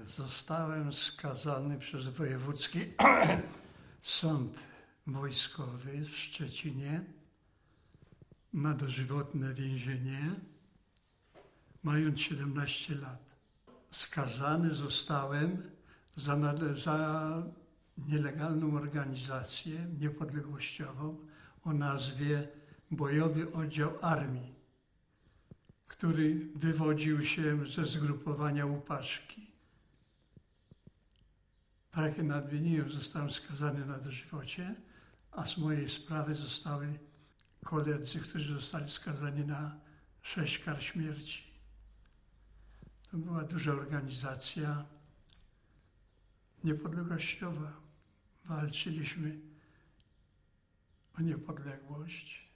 Zostałem skazany przez wojewódzki sąd wojskowy w Szczecinie na dożywotne więzienie, mając 17 lat. Skazany zostałem za nielegalną organizację niepodległościową o nazwie Bojowy Oddział Armii, który wywodził się ze zgrupowania Łupaszki. Tak jak nadmieniłem, zostałem skazany na dożywocie, a z mojej sprawy zostały koledzy, którzy zostali skazani na 6 kar śmierci. To była duża organizacja niepodległościowa. Walczyliśmy o niepodległość.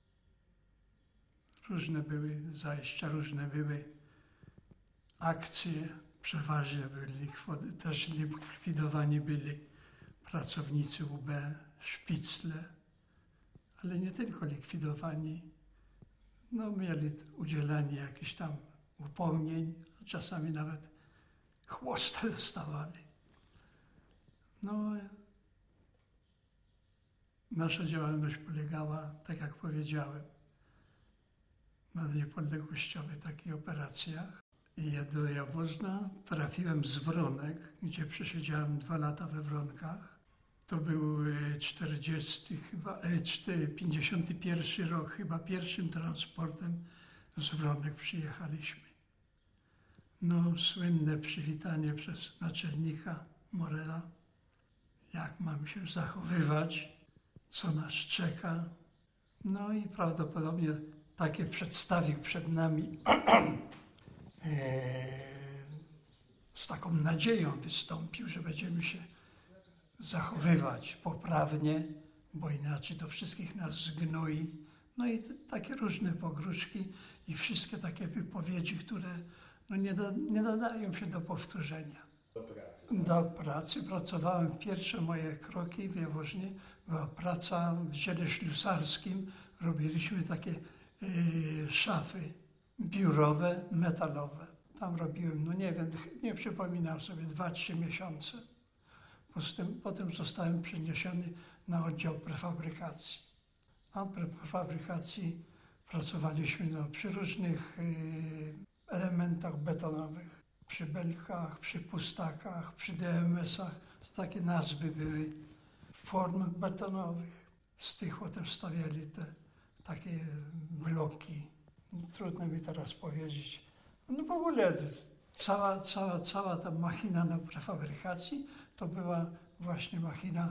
Różne były zajścia, różne były akcje. Przeważnie też likwidowani byli pracownicy UB, szpicle, ale nie tylko likwidowani. Mieli udzielanie jakichś tam upomnień, czasami nawet chłosta dostawali. Nasza działalność polegała, tak jak powiedziałem, na niepodległościowych takich operacjach. I do Jaworzna trafiłem z Wronek, gdzie przesiedziałem 2 lata we Wronkach. To był 51 rok, chyba pierwszym transportem z Wronek przyjechaliśmy. Słynne przywitanie przez naczelnika Morela. Jak mamy się zachowywać, co nas czeka. I prawdopodobnie takie przedstawił przed nami z taką nadzieją wystąpił, że będziemy się zachowywać poprawnie, bo inaczej to wszystkich nas zgnoi. I takie różne pogróżki i wszystkie takie wypowiedzi, które nie nadają się do powtórzenia. Do pracy. Pracowałem. Pierwsze moje kroki w Jaworznie była praca w dziele ślusarskim. Robiliśmy takie szafy biurowe, metalowe. Tam robiłem, nie przypominam sobie, 2-3 miesiące. Potem zostałem przeniesiony na oddział prefabrykacji. A w prefabrykacji pracowaliśmy przy różnych elementach betonowych, przy belkach, przy pustakach, przy DMS-ach. To takie nazwy były form betonowych. Z tych potem stawiali te takie bloki. Trudno mi teraz powiedzieć. W ogóle cała ta machina na prefabrykacji to była właśnie machina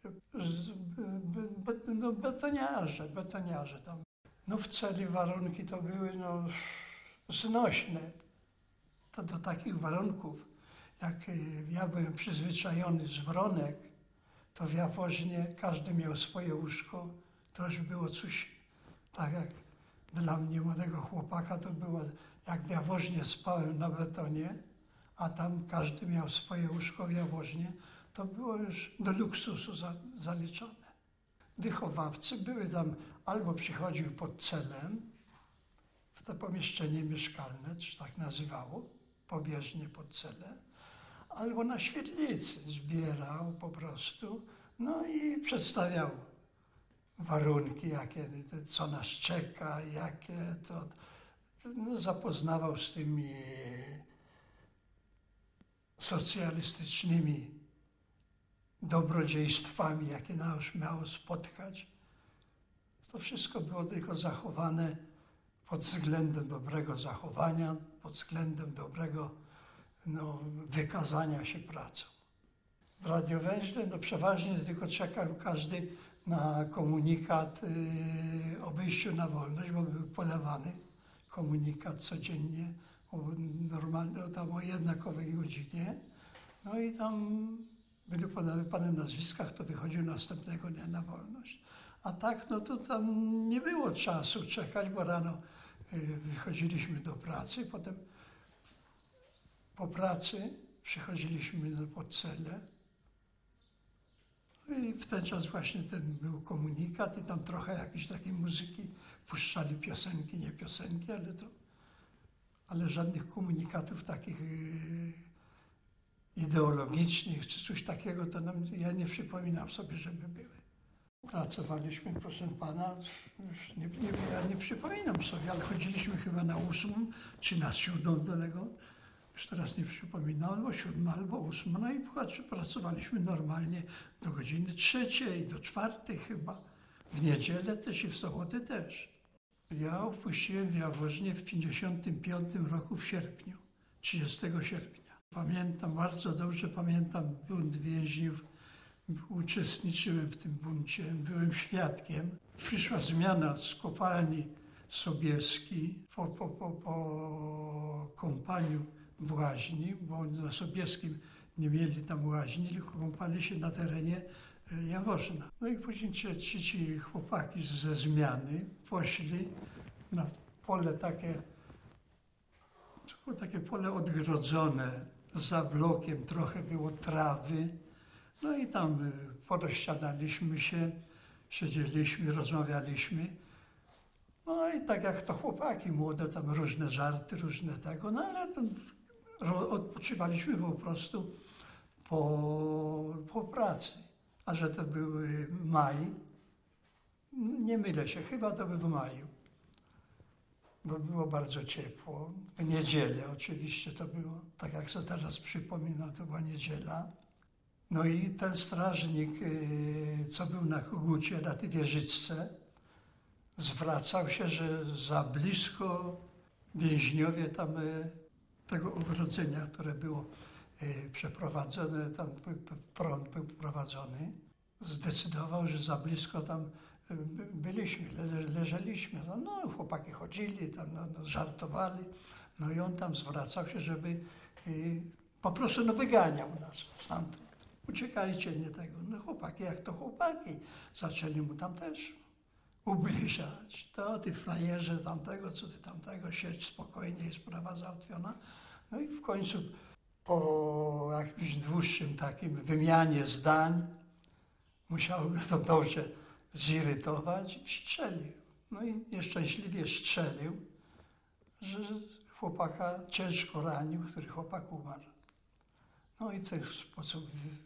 betoniarze tam. W celi warunki to były znośne. To do takich warunków, jak ja byłem przyzwyczajony z Wronek, to w Jaworznie każdy miał swoje łóżko. To już było coś, tak jak dla mnie, młodego chłopaka, to było, jak w Jaworznie spałem na betonie, a tam każdy miał swoje łóżko w Jaworznie, to było już do luksusu zaliczone. Wychowawcy były tam, albo przychodził pod celem, w to pomieszczenie mieszkalne, czy tak nazywało, pobieżnie pod celę, albo na świetlicy zbierał po prostu, i przedstawiał warunki, co nas czeka, jakie to zapoznawał z tymi socjalistycznymi dobrodziejstwami, jakie nas miało spotkać. To wszystko było tylko zachowane pod względem dobrego zachowania, pod względem dobrego wykazania się pracą. W Radiowęźle przeważnie tylko czekał każdy na komunikat o wyjściu na wolność, bo był podawany komunikat codziennie o jednakowej godzinie. I tam byli podawane nazwiska, kto wychodził następnego dnia na wolność. A tak, to tam nie było czasu czekać, bo rano wychodziliśmy do pracy, potem po pracy przychodziliśmy pod celę. I w ten czas właśnie był komunikat i tam trochę jakiejś takiej muzyki puszczali, piosenki, nie piosenki, ale żadnych komunikatów takich ideologicznych czy coś takiego, to ja nie przypominam sobie, żeby były. Pracowaliśmy, proszę pana, ja nie przypominam sobie, ale chodziliśmy chyba na 8 czy na 7 do tego, już teraz nie przypominam, albo 7, albo 8, no i pracowaliśmy normalnie do godziny 3, do 4 chyba, w niedzielę też i w soboty też. Ja opuściłem Jaworznie w 55 roku w sierpniu, 30 sierpnia. Pamiętam, bardzo dobrze pamiętam bunt więźniów. Uczestniczyłem w tym buncie, byłem świadkiem. Przyszła zmiana z kopalni Sobieski po kąpaniu w łaźni, bo na Sobieskim nie mieli tam łaźni, tylko kąpali się na terenie Jaworzna. No i później ci chłopaki ze zmiany poszli na pole takie, to było takie pole odgrodzone za blokiem, trochę było trawy. No i tam porozsiadaliśmy się, siedzieliśmy, rozmawialiśmy. No i tak jak to chłopaki młode, tam różne żarty, różne tego, no ale odpoczywaliśmy po prostu po pracy. A że to był maj, nie mylę się, chyba to był w maju, bo było bardzo ciepło. W niedzielę oczywiście to było, tak jak sobie teraz przypominam, to była niedziela. No i ten strażnik, co był na kogucie, na tej wieżyczce, zwracał się, że za blisko więźniowie tam tego ogrodzenia, które było przeprowadzone, tam prąd był prowadzony, zdecydował, że za blisko tam byliśmy, leżeliśmy. No chłopaki chodzili, tam żartowali, no i on tam zwracał się, żeby po prostu wyganiał nas stamtąd. Uciekajcie, nie tego. No chłopaki, jak to chłopaki. Zaczęli mu tam też ubliżać. To ty frajerze tamtego, co ty tamtego, siedź spokojnie, jest sprawa załatwiona. No i w końcu po jakimś dłuższym takim wymianie zdań musiał go to dobrze zirytować i strzelił. No i nieszczęśliwie strzelił, że chłopaka ciężko ranił, który chłopak umarł. No i w ten sposób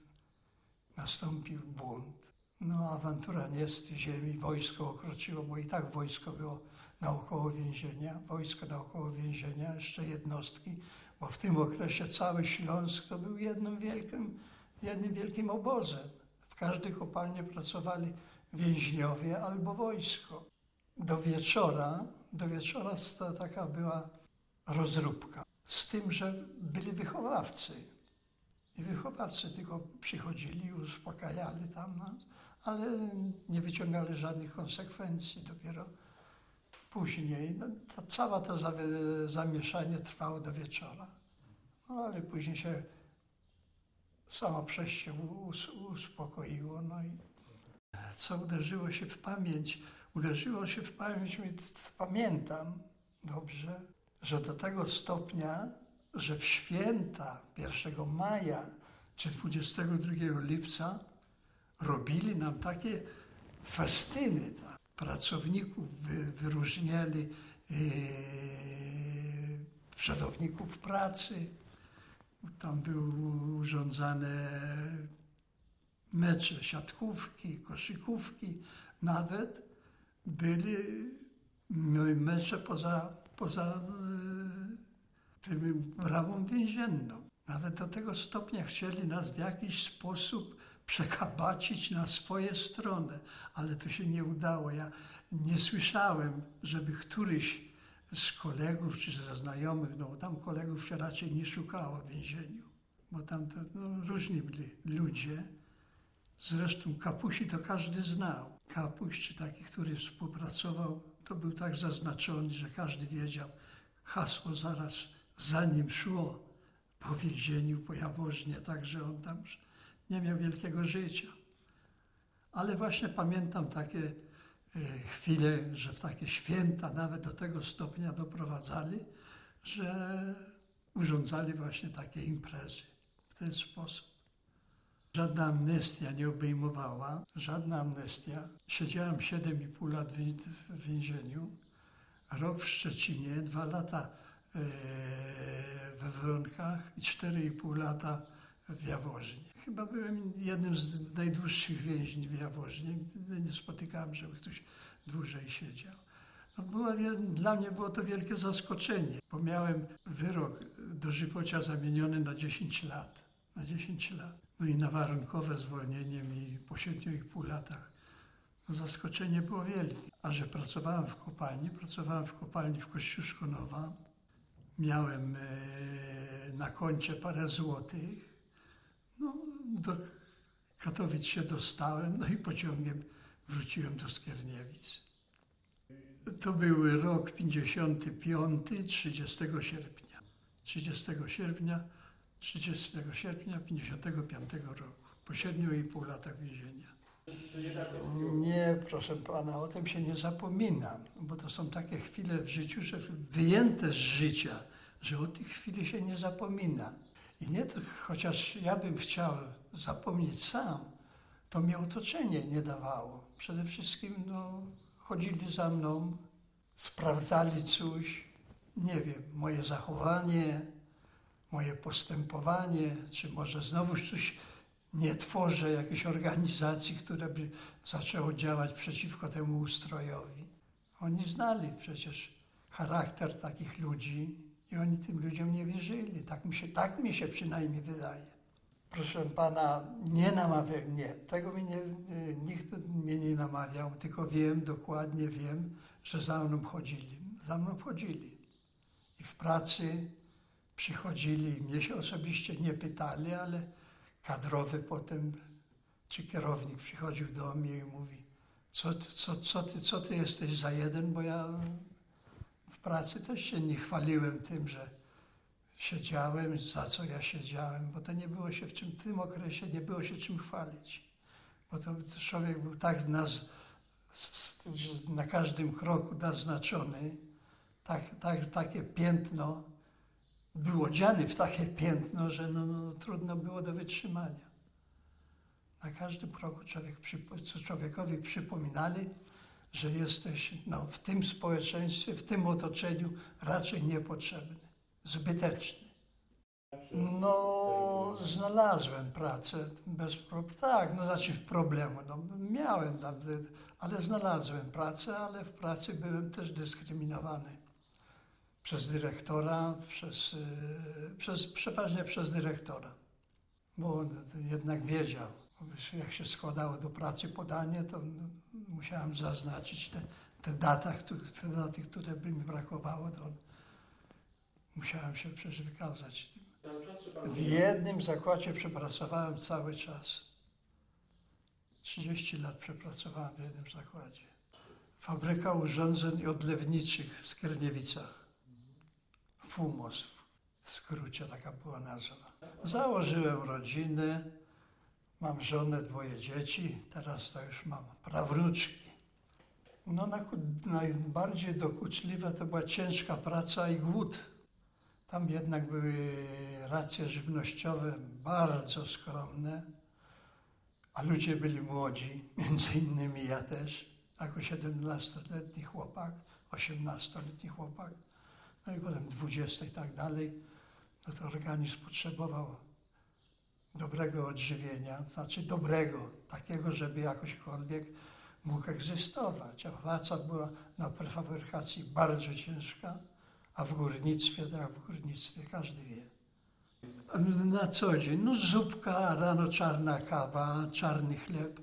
nastąpił bunt. No awantura nie z tej ziemi, wojsko okroczyło, bo i tak wojsko było naokoło więzienia, wojsko naokoło więzienia, jeszcze jednostki, bo w tym okresie cały Śląsk to był jednym wielkim obozem. W każdej kopalni pracowali więźniowie albo wojsko. Do wieczora to taka była rozróbka. Z tym, że byli wychowawcy. I wychowawcy tylko przychodzili, uspokajali tam nas, ale nie wyciągali żadnych konsekwencji. Dopiero później, całe to zamieszanie trwało do wieczora. No ale później się samo przejście uspokoiło. No i co uderzyło się w pamięć? Uderzyło się w pamięć, pamiętam dobrze, że do tego stopnia, że w święta 1 maja czy 22 lipca robili nam takie festyny. Tak. Pracowników wyróżniali, przodowników pracy. Tam były urządzane mecze siatkówki, koszykówki. Nawet byli mecze poza tym bramą więzienną. Nawet do tego stopnia chcieli nas w jakiś sposób przekabacić na swoje strony, ale to się nie udało. Ja nie słyszałem, żeby któryś z kolegów czy ze znajomych, no tam kolegów się raczej nie szukało w więzieniu, bo tam to, różni byli ludzie. Zresztą Kapusi to każdy znał. Kapuś, czy taki, który współpracował, to był tak zaznaczony, że każdy wiedział hasło zaraz za nim szło po więzieniu, po Jaworznie, także on tam nie miał wielkiego życia. Ale właśnie pamiętam takie chwile, że w takie święta nawet do tego stopnia doprowadzali, że urządzali właśnie takie imprezy w ten sposób. Żadna amnestia nie obejmowała, żadna amnestia. Siedziałem 7,5 lat w więzieniu, rok w Szczecinie, 2 lata we Wronkach i 4,5 lata w Jaworznie. Chyba byłem jednym z najdłuższych więźniów w Jaworznie. Nie spotykałem, żeby ktoś dłużej siedział. No dla mnie było to wielkie zaskoczenie, bo miałem wyrok dożywocia zamieniony na 10 lat. Na 10 lat. No i na warunkowe zwolnienie mi po 7,5 latach. No zaskoczenie było wielkie. A że pracowałem w kopalni w Kościuszko-Nowa. Miałem na koncie parę złotych. No, do Katowic się dostałem, no i pociągiem wróciłem do Skierniewic. To był rok 55, 30 sierpnia. 30 sierpnia 55 roku, po 7,5 latach więzienia. Nie, proszę pana, o tym się nie zapomina, bo to są takie chwile w życiu, że wyjęte z życia, że o tych chwili się nie zapomina. I nie, chociaż ja bym chciał zapomnieć sam, to mi otoczenie nie dawało. Przede wszystkim chodzili za mną, sprawdzali coś, nie wiem, moje zachowanie, moje postępowanie, czy może znowuż coś nie tworzę jakiejś organizacji, która by zaczęła działać przeciwko temu ustrojowi. Oni znali przecież charakter takich ludzi i oni tym ludziom nie wierzyli. Tak mi się przynajmniej wydaje. Proszę pana, nie namawiał mnie. Tego nikt mnie nie namawiał, tylko dokładnie wiem, że za mną chodzili. Za mną chodzili. I w pracy przychodzili, mnie się osobiście nie pytali, ale kadrowy potem, czy kierownik przychodził do mnie i mówi, co ty jesteś za jeden, bo ja w pracy też się nie chwaliłem tym, że siedziałem, za co ja siedziałem, bo to nie było się w tym okresie nie było się czym chwalić. Bo to człowiek był tak na każdym kroku naznaczony, takie piętno, był odziany w takie piętno, że trudno było do wytrzymania. Na każdym kroku człowiekowi przypominali, że jesteś w tym społeczeństwie, w tym otoczeniu raczej niepotrzebny, zbyteczny. Znalazłem pracę bez problemu. Tak, problemu. Miałem tam, ale znalazłem pracę, ale w pracy byłem też dyskryminowany przez dyrektora, przeważnie przez dyrektora, bo on jednak wiedział, jak się składało do pracy podanie, to musiałem zaznaczyć te daty, które by mi brakowało, to musiałem się przecież wykazać tym. W jednym zakładzie przepracowałem cały czas. 30 lat przepracowałem w jednym zakładzie. Fabryka urządzeń odlewniczych w Skierniewicach. FUMOS, w skrócie taka była nazwa. Założyłem rodzinę, mam żonę, 2 dzieci, teraz to już mam prawnuczki. Najbardziej dokuczliwe to była ciężka praca i głód. Tam jednak były racje żywnościowe bardzo skromne, a ludzie byli młodzi, między innymi ja też, jako 17-letni chłopak, 18-letni chłopak. No i potem 20 i tak dalej, to organizm potrzebował dobrego odżywienia, dobrego, takiego, żeby jakośkolwiek mógł egzystować. A praca była na prefabrykacji bardzo ciężka, a w górnictwie, tak jak w górnictwie, każdy wie. Na co dzień, zupka, rano czarna kawa, czarny chleb,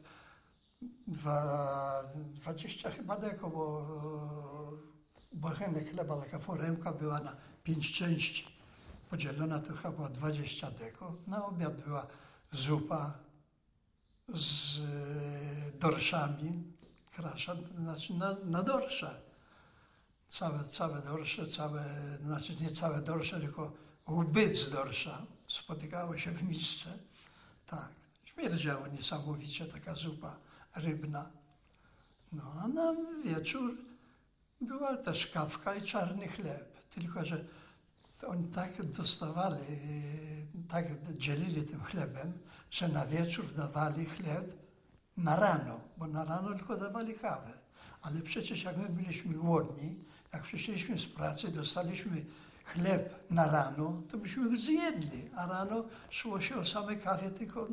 20 chyba deko, bo bochenek chleba, taka foremka była na 5 części podzielona, to chyba było 20 deko. Na obiad była zupa z dorszami, krasza, to znaczy na dorsza. Całe dorsze, nie całe dorsze, tylko łby z dorsza spotykały się w misce. Tak, śmierdziało niesamowicie taka zupa rybna. A na wieczór była też kawka i czarny chleb, tylko że oni tak dostawali, tak dzielili tym chlebem, że na wieczór dawali chleb na rano, bo na rano tylko dawali kawę. Ale przecież jak my byliśmy głodni, jak przyszliśmy z pracy, dostaliśmy chleb na rano, to byśmy go zjedli, a rano szło się o samej kawie tylko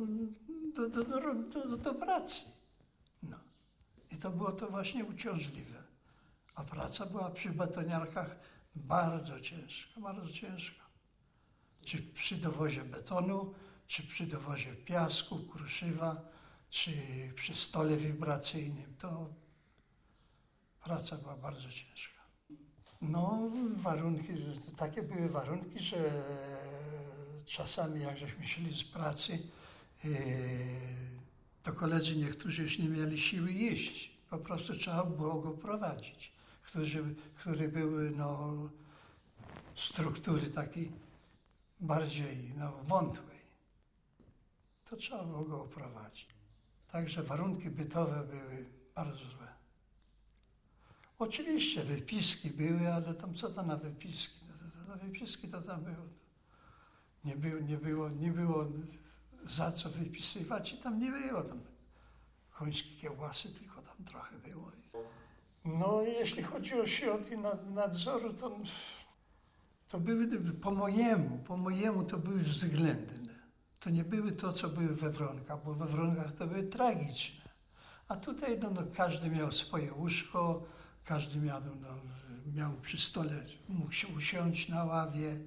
do pracy. No. I to było to właśnie uciążliwe. A praca była przy betoniarkach bardzo ciężka, bardzo ciężka. Czy przy dowozie betonu, czy przy dowozie piasku, kruszywa, czy przy stole wibracyjnym, to praca była bardzo ciężka. No, warunki, takie były warunki, że czasami jak żeśmy szli z pracy, to koledzy niektórzy już nie mieli siły jeść. Po prostu trzeba było go prowadzić. Które były struktury takiej bardziej wątłej. To trzeba było go oprowadzić. Także warunki bytowe były bardzo złe. Oczywiście wypiski były, ale tam co to na wypiski? Na wypiski to tam było. Nie było za co wypisywać i tam nie było. Tam końskie kiełbasy tylko tam trochę było. No jeśli chodzi o środki nadzoru, to były po mojemu to były względne. To nie były to, co były we Wronkach, bo we Wronkach to były tragiczne. A tutaj każdy miał swoje łóżko, każdy miał przy stole, mógł się usiąść na ławie.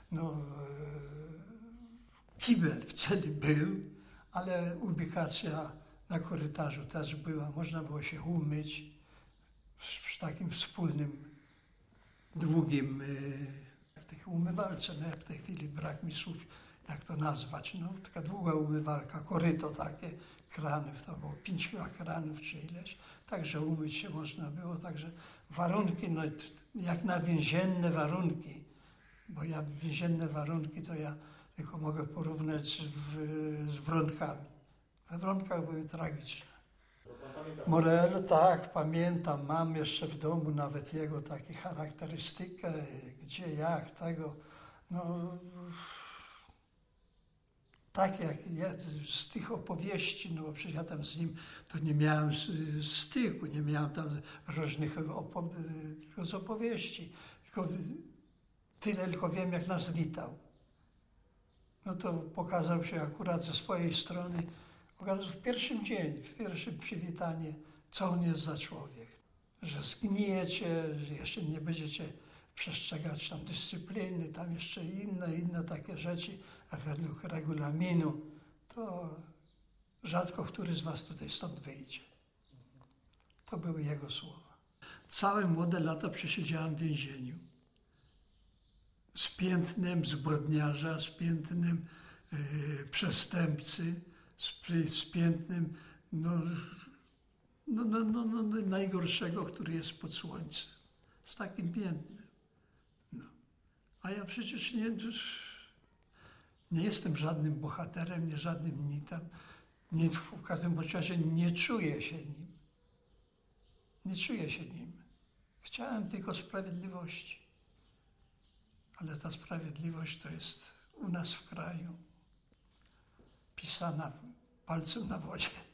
Kibel w celi był, ale ubikacja na korytarzu też była. Można było się umyć w takim wspólnym, długim umywalce. No, w tej chwili brak mi słów, jak to nazwać. Taka długa umywalka, koryto takie, krany, to było 5 kranów czy ileś. Także umyć się można było. Także warunki, jak na więzienne warunki, bo więzienne warunki to ja tylko mogę porównać z Wronkami. We Wronkach były tragiczne. Morel, tak, pamiętam, mam jeszcze w domu nawet jego taką charakterystykę, gdzie, jak, tego, tak jak ja z tych opowieści, bo przecież ja tam z nim to nie miałem styku, nie miałem tam różnych tylko z opowieści, tylko wiem, jak nas witał. To pokazał się akurat ze swojej strony, pokazał w pierwszym dzień, w pierwszym przywitanie, co on jest za człowiek. Że zgnijecie, że jeszcze nie będziecie przestrzegać tam dyscypliny, tam jeszcze inne takie rzeczy, a według regulaminu, to rzadko który z was tutaj stąd wyjdzie. To były jego słowa. Całe młode lata przesiedziałem w więzieniu. Z piętnem zbrodniarza, z piętnem przestępcy, z piętnem najgorszego, który jest pod słońcem. Z takim piętnem. A ja przecież nie jestem żadnym bohaterem, nie żadnym nitem. W każdym razie nie czuję się nim. Nie czuję się nim. Chciałem tylko sprawiedliwości. Ale ta sprawiedliwość to jest u nas w kraju pisana palcem na wodzie.